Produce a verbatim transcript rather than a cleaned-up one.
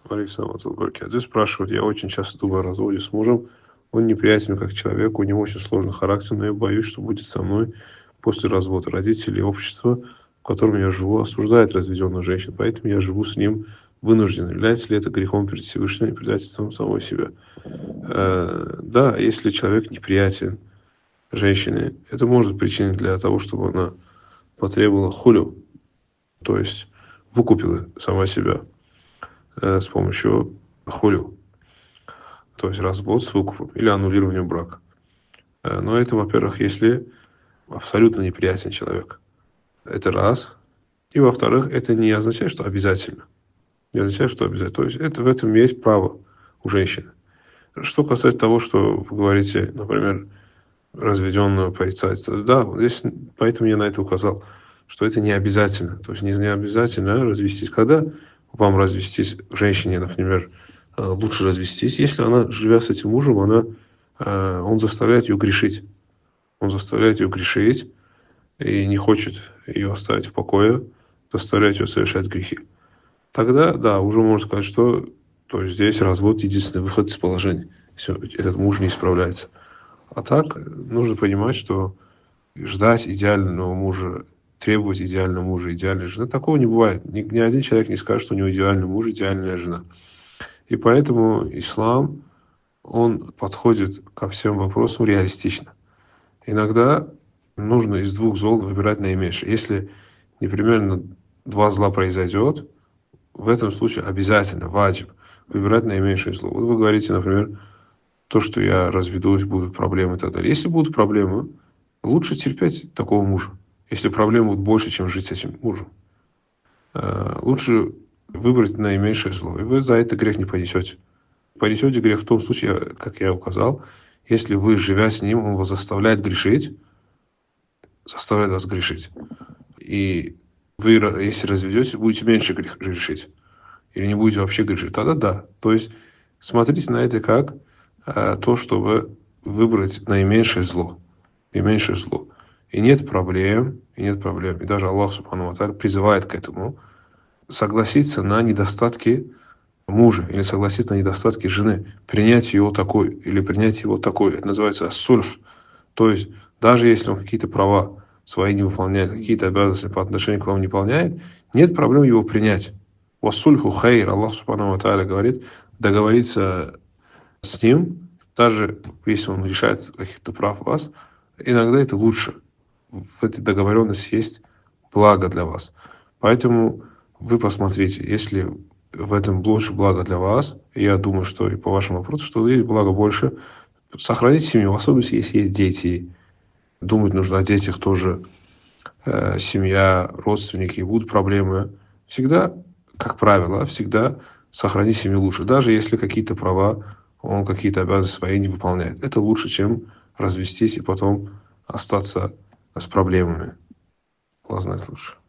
Александр Толберки. Здесь спрашивают, я очень часто думаю о разводе с мужем. Он неприятен как человек, у него очень сложный характер, но я боюсь, что будет со мной после развода. Родители и общество, в котором я живу, осуждают разведенных женщин, поэтому я живу с ним вынужден. Является ли это грехом перед Всевышним и предательством самого себя? Э, да, если человек неприятен женщине, это может причинить для того, чтобы она потребовала хулю, то есть выкупила сама себя э, с помощью хулю, то есть развод с выкупом или аннулирование брака. Э, но это, во-первых, если абсолютно неприятен человек. Это раз. И, во-вторых, это не означает, что обязательно. Не означает, что обязательно. То есть это, в этом есть право у женщины. Что касается того, что вы говорите, например, разведенного порицать, да, вот здесь, поэтому я на это указал, что это не обязательно. То есть не, не обязательно развестись. Когда вам развестись, женщине, например, лучше развестись, если она, живя с этим мужем, она, он заставляет ее грешить. Он заставляет ее грешить и не хочет ее оставить в покое, заставляет ее совершать грехи. Тогда, да, уже можно сказать, что то есть здесь развод единственный выход из положения, если этот муж не справляется. А так нужно понимать, что ждать идеального мужа, требовать идеального мужа, идеальной жены, такого не бывает. Ни, ни один человек не скажет, что у него идеальный муж, идеальная жена. И поэтому ислам, он подходит ко всем вопросам реалистично. Иногда нужно из двух зол выбирать наименьшее. Если непременно два зла произойдет, в этом случае обязательно, ваджиб, выбирать наименьшее зло. Вот вы говорите, например, то, что я разведусь, будут проблемы и так далее. Если будут проблемы, лучше терпеть такого мужа. Если проблемы будут больше, чем жить с этим мужем. Лучше выбрать наименьшее зло. И вы за это грех не понесете. Понесете грех в том случае, как я указал, если вы, живя с ним, он вас заставляет грешить, заставляет вас грешить. И вы, если разведетесь, будете меньше грешить. Или не будете вообще грешить. Тогда да. То есть смотрите на это как а, то, чтобы выбрать наименьшее зло. Наименьшее зло. И нет проблем, и нет проблем. И даже Аллах Субхану ва Тааля призывает к этому согласиться на недостатки мужа или согласиться на недостатки жены. Принять его такой или принять его такой. Это называется ас-сульх. То есть даже если он какие-то права свои не выполняет, какие-то обязанности по отношению к вам не выполняет, нет проблем его принять. Вассульху хайр. Аллах Субхану ва Тааля говорит, договориться с ним, даже если он решает каких-то прав вас, иногда это лучше. В этой договоренности есть благо для вас. Поэтому вы посмотрите, если в этом больше блага для вас, я думаю, что и по вашему вопросу, что есть благо больше, сохранить семью, в особенности, если есть дети. Думать нужно о детях тоже, э, семья, родственники, будут проблемы. Всегда, как правило, всегда сохранить семью лучше. Даже если какие-то права, он какие-то обязанности свои не выполняет. Это лучше, чем развестись и потом остаться с проблемами. Аллах знает лучше.